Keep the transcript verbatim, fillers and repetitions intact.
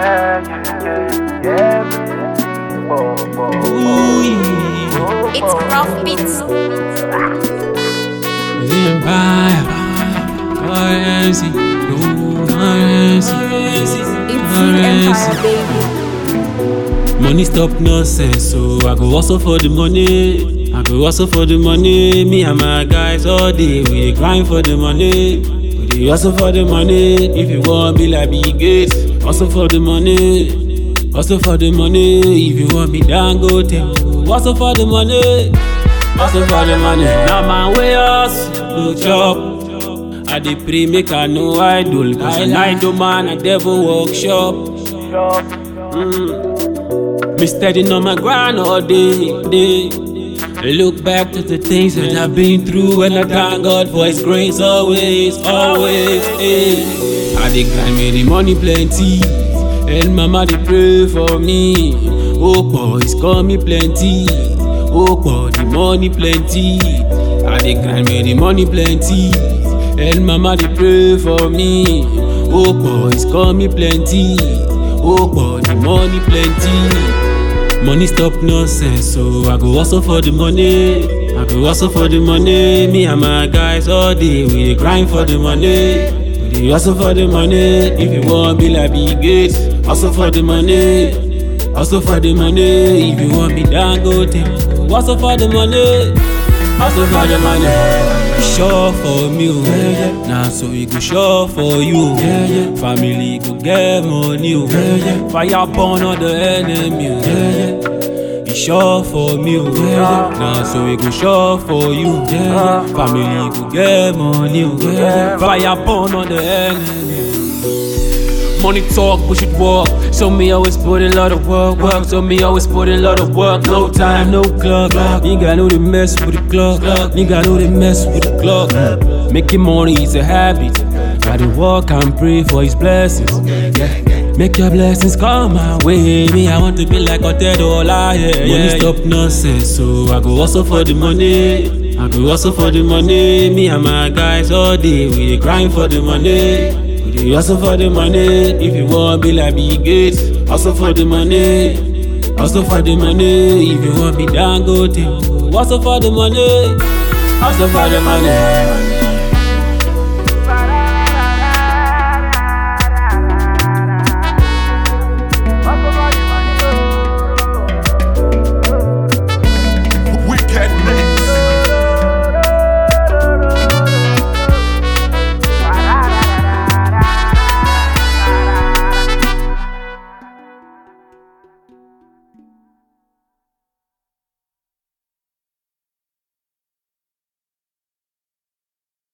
Yeah, yeah, yeah, yeah. Whoa, whoa, whoa. It's rough beats. The empire, currency, no currency, It's the empire, baby. Money stop nonsense, so I go hustle for the money. I go hustle for the money. Me and my guys all day, we dey grind for the money. We dey hustle for the money. If you want be like Bill Gates, hustle for the money. Hustle for the money. If you want me Dangote, hustle for the money. Hustle for the money. Now my way hustle, no chop. I dey pray make I no idol, cause I idol man I devil workshop. Mm. Me steady on my grind all day, day. I look back to the things that I've been through, and I thank God for His grace always, always. Hey. I dey grind me the money plenty, and mama dey pray for me. Oh boys call me plenty, oh boy the money plenty. I dey grind me the money plenty, and mama dey pray for me. Oh boys call me plenty, oh boy the money plenty. Money stop nonsense, so I go hustle for the money. I go hustle for the money. Me and my guys all day, we dey grind for the money. We dey hustle for the money. If you want be like Bill Gates, hustle for the money. Hustle for the money. If you want me Dangote, hustle for the money. Hustle for the money. Sure for me, oh. Yeah, yeah. Nah, so we go sure for you. Yeah, yeah. Family go get money, oh. Yeah, yeah. Fire burn all the enemy, oh. Yeah, yeah. You sure for me, oh. Yeah, yeah. Nah, so we go sure for you. Yeah, yeah. Family go get money, oh. Yeah, yeah. Fire burn all the enemy. Money talk, push it walk. So me always put in a lot of work, work. So me always put in a lot of work. No time, no clock. Nigga know they mess with the clock. Nigga know they mess with the clock. Making money is a habit. Gotta walk and pray for His blessings. Yeah. Make your blessings come my way. Me, I want to be like Otero, yeah, yeah. Money stop nonsense, so I go hustle for the money. I go hustle for the money. Me and my guys all day, we dey grind for the money. We hustle for the money. If you want be like Bill Gates, hustle for the money. Hustle for the money. If you want be Dangote, hustle for the money. Hustle for the money.